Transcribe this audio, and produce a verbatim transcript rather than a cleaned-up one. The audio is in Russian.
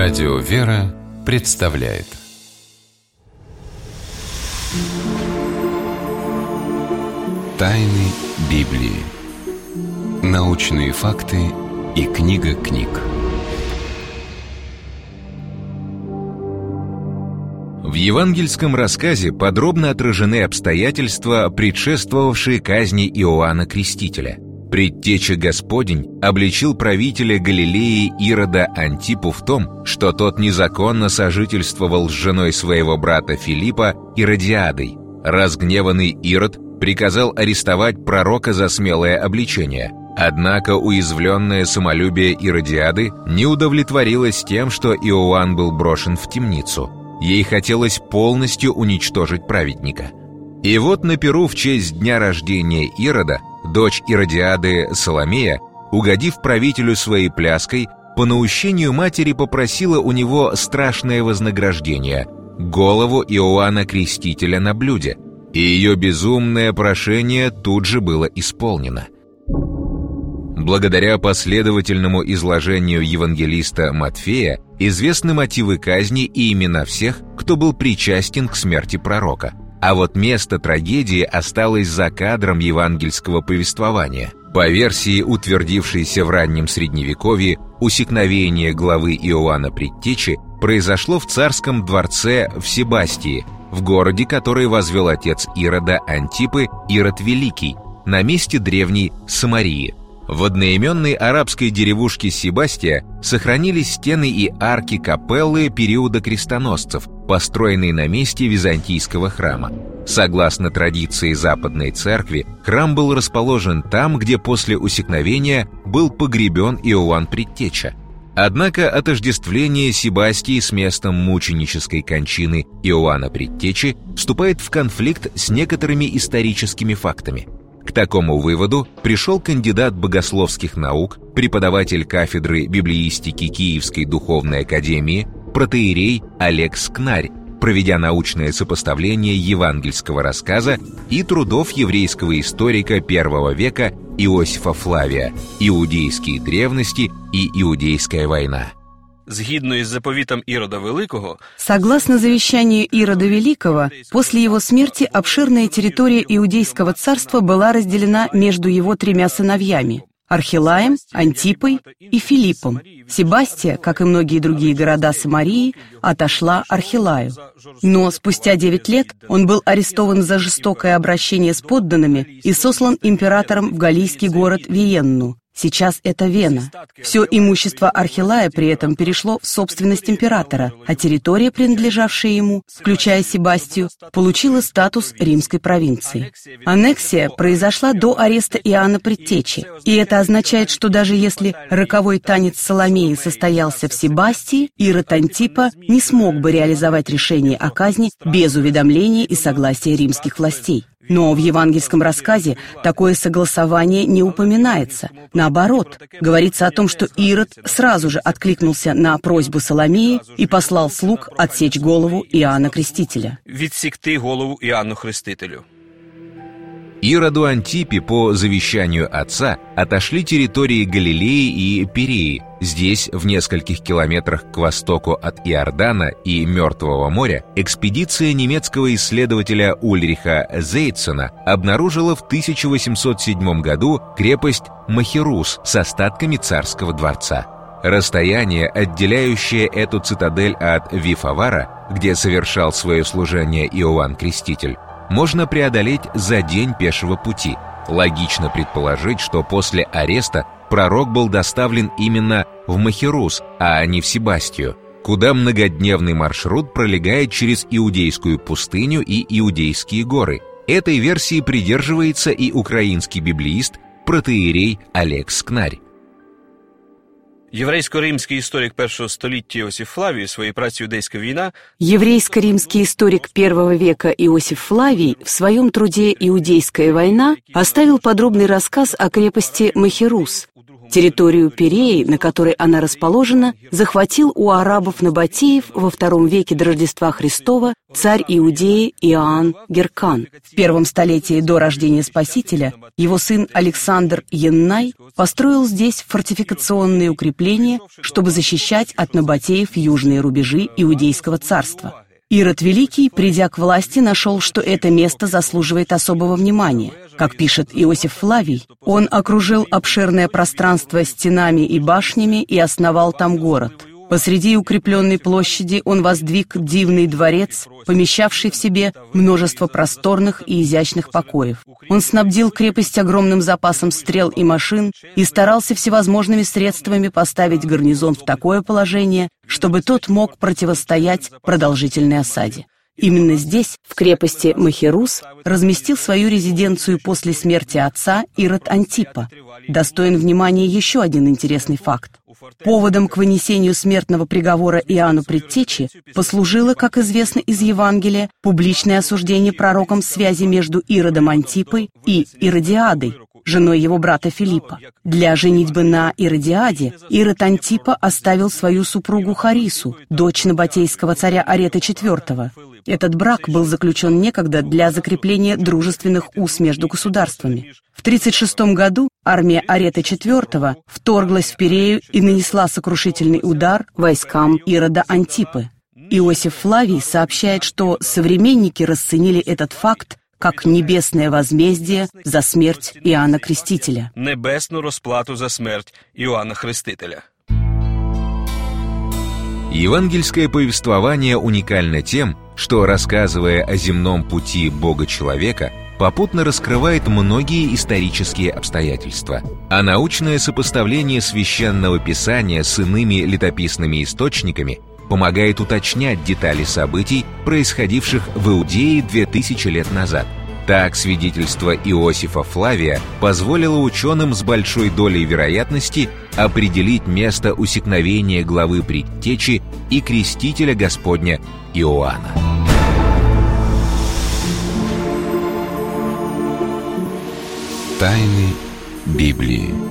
Радио «Вера» представляет Тайны Библии. Научные факты и книга книг. В евангельском рассказе подробно отражены обстоятельства, предшествовавшие казни Иоанна Крестителя. Предтеча Господень обличил правителя Галилеи Ирода Антипу в том, что тот незаконно сожительствовал с женой своего брата Филиппа Иродиадой. Разгневанный Ирод приказал арестовать пророка за смелое обличение. Однако уязвленное самолюбие Иродиады не удовлетворилось тем, что Иоанн был брошен в темницу. Ей хотелось полностью уничтожить праведника. И вот на пиру в честь дня рождения Ирода дочь Иродиады Соломея, угодив правителю своей пляской, по наущению матери попросила у него страшное вознаграждение – голову Иоанна Крестителя на блюде, и ее безумное прошение тут же было исполнено. Благодаря последовательному изложению евангелиста Матфея известны мотивы казни и имена всех, кто был причастен к смерти пророка. А вот место трагедии осталось за кадром евангельского повествования. По версии, утвердившейся в раннем Средневековье, усекновение главы Иоанна Предтечи произошло в царском дворце в Себастии, в городе, который возвел отец Ирода Антипы, Ирод Великий, на месте древней Самарии. В одноименной арабской деревушке Себастия сохранились стены и арки капеллы периода крестоносцев, построенные на месте византийского храма. Согласно традиции Западной Церкви, храм был расположен там, где после усекновения был погребен Иоанн Предтеча. Однако отождествление Себастии с местом мученической кончины Иоанна Предтечи вступает в конфликт с некоторыми историческими фактами. К такому выводу пришел кандидат богословских наук, преподаватель кафедры библеистики Киевской духовной академии, протоиерей Олег Скнарь, проведя научное сопоставление евангельского рассказа и трудов еврейского историка первого века Иосифа Флавия «Иудейские древности и Иудейская война». Согласно завещанию Ирода Великого, после его смерти обширная территория Иудейского царства была разделена между его тремя сыновьями – Архилаем, Антипой и Филиппом. Себастия, как и многие другие города Самарии, отошла Архилаю. Но спустя девять лет он был арестован за жестокое обращение с подданными и сослан императором в галлийский город Виенну. Сейчас это Вена. Все имущество Архилая при этом перешло в собственность императора, а территория, принадлежавшая ему, включая Себастию, получила статус римской провинции. Аннексия произошла до ареста Иоанна Предтечи, и это означает, что даже если роковой танец Соломеи состоялся в Себастии, Ирод Антипа не смог бы реализовать решение о казни без уведомления и согласия римских властей. Но в евангельском рассказе такое согласование не упоминается. Наоборот, говорится о том, что Ирод сразу же откликнулся на просьбу Соломеи и послал слуг отсечь голову Иоанна Крестителя. Ироду Антипе по завещанию отца отошли территории Галилеи и Переи. Здесь, в нескольких километрах к востоку от Иордана и Мертвого моря, экспедиция немецкого исследователя Ульриха Зейцена обнаружила в тысяча восемьсот седьмом году крепость Махерус с остатками царского дворца. Расстояние, отделяющее эту цитадель от Вифавара, где совершал свое служение Иоанн Креститель, можно преодолеть за день пешего пути. Логично предположить, что после ареста пророк был доставлен именно в Махерус, а не в Себастию, куда многодневный маршрут пролегает через Иудейскую пустыню и Иудейские горы. Этой версии придерживается и украинский библеист протоиерей Олег Скнарь. Єврейсько-римський історик першого століття Іосиф Флавій в своей праці «Иудейская война» Еврейско-римский историк первого века Иосиф Флавий в своем труде «Иудейская война» оставил подробный рассказ о крепости Махерус. Территорию Переи, на которой она расположена, захватил у арабов-набатеев во втором веке до Рождества Христова царь Иудеи Иоанн Геркан. В первом столетии до рождения Спасителя его сын Александр Яннай построил здесь фортификационные укрепления, чтобы защищать от набатеев южные рубежи Иудейского царства. Ирод Великий, придя к власти, нашел, что это место заслуживает особого внимания. Как пишет Иосиф Флавий, он окружил обширное пространство стенами и башнями и основал там город. Посреди укрепленной площади он воздвиг дивный дворец, помещавший в себе множество просторных и изящных покоев. Он снабдил крепость огромным запасом стрел и машин и старался всевозможными средствами поставить гарнизон в такое положение, чтобы тот мог противостоять продолжительной осаде. Именно здесь, в крепости Махерус, разместил свою резиденцию после смерти отца Ирод Антипа. Достоин внимания еще один интересный факт. Поводом к вынесению смертного приговора Иоанну Предтече послужило, как известно из Евангелия, публичное осуждение пророком связи между Иродом Антипой и Иродиадой, женой его брата Филиппа. Для женитьбы на Иродиаде Ирод Антипа оставил свою супругу Харису, дочь набатейского царя Арета четвёртого. Этот брак был заключен некогда для закрепления дружественных уз между государствами. В тридцать шестом году армия Арета четвёртого вторглась в Перею и нанесла сокрушительный удар войскам Ирода Антипы. Иосиф Флавий сообщает, что современники расценили этот факт как небесное возмездие за смерть Иоанна Крестителя. Небесную расплату за смерть Иоанна Крестителя. Евангельское повествование уникально тем, что, рассказывая о земном пути Бога-человека, попутно раскрывает многие исторические обстоятельства. А научное сопоставление Священного Писания с иными летописными источниками помогает уточнять детали событий, происходивших в Иудее две тысячи лет назад. Так, свидетельство Иосифа Флавия позволило ученым с большой долей вероятности определить место усекновения главы Предтечи и крестителя Господня Иоанна. Тайны Библии.